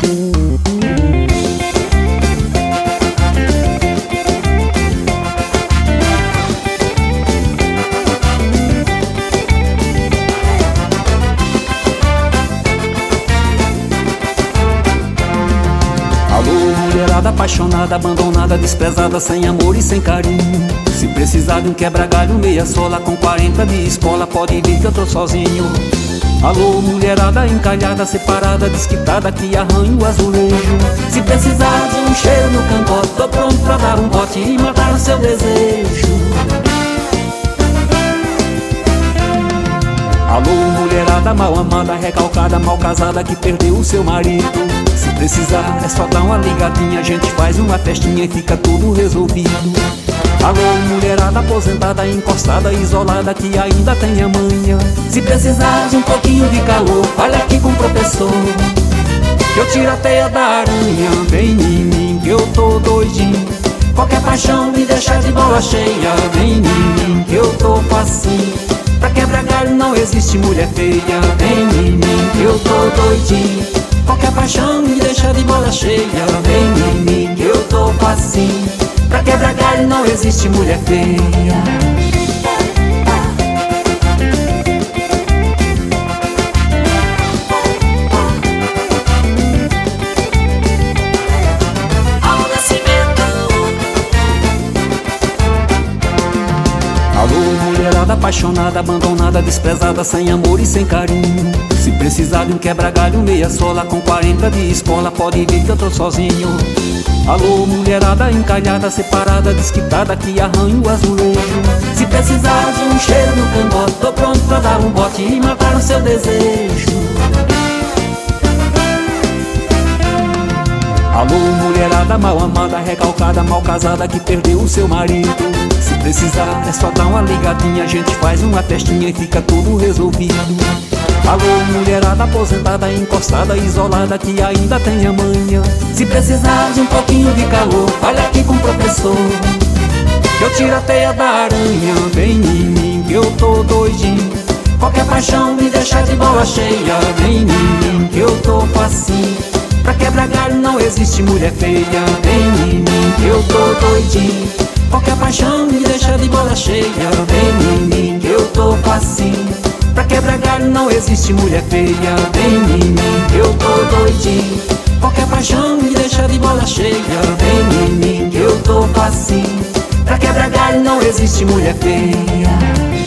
Mulherada apaixonada, abandonada, desprezada, sem amor e sem carinho. Se precisar de um quebra-galho, meia sola, com 40 de escola, pode vir que eu tô sozinho. Alô, mulherada encalhada, separada, desquitada, que arranha o azulejo. Se precisar de um cheiro no cangote, tô pronto pra dar um bote e matar o seu desejo. Alô, mulherada mal amada, recalcada, mal casada, que perdeu o seu marido. Se precisar é só dar uma ligadinha, a gente faz uma festinha e fica tudo resolvido. Alô, mulherada aposentada, encostada, isolada, que ainda tem a manha. Se precisar de um pouquinho de calor, olha aqui com o professor, que eu tiro a teia da aranha. Vem em mim que eu tô doidinho, qualquer paixão me deixa de bola cheia. Vem em mim que eu tô facinho, pra quebrar galho não existe mulher feia. Vem em mim que eu tô doidinho, qualquer paixão me deixa de bola cheia. Vem em mim que eu tô facinho, pra quebrar galho não existe mulher feia. Mulherada apaixonada, abandonada, desprezada, sem amor e sem carinho. Se precisar de um quebra-galho, meia sola, com 40 de escola, pode vir que eu tô sozinho. Alô, mulherada encalhada, separada, desquitada, que arranha o azulejo. Se precisar de um cheiro no cangote, tô pronto pra dar um bote e matar o seu desejo. Alô, mulherada mal amada, recalcada, mal casada, que perdeu o seu marido. Se precisar é só dar uma ligadinha, a gente faz uma festinha e fica tudo resolvido. Alô, mulherada aposentada, encostada, isolada, que ainda tem a manha. Se precisar de um pouquinho de calor, olha aqui com o professor, que eu tiro a teia da aranha. Vem em mim que eu tô doidinho, qualquer paixão me deixa de bola cheia. Vem em mim que eu tô facinho, pra quebrar galho não existe mulher feia. Vem em mim que eu tô doidinho, qualquer paixão me deixa de bola cheia. Vem em mim que eu tô facinho, pra quebrar galho não existe mulher feia. Vem em mim que eu tô doidinho, qualquer paixão me deixa de bola cheia. Vem em mim que eu tô facinho, pra quebrar galho não existe mulher feia.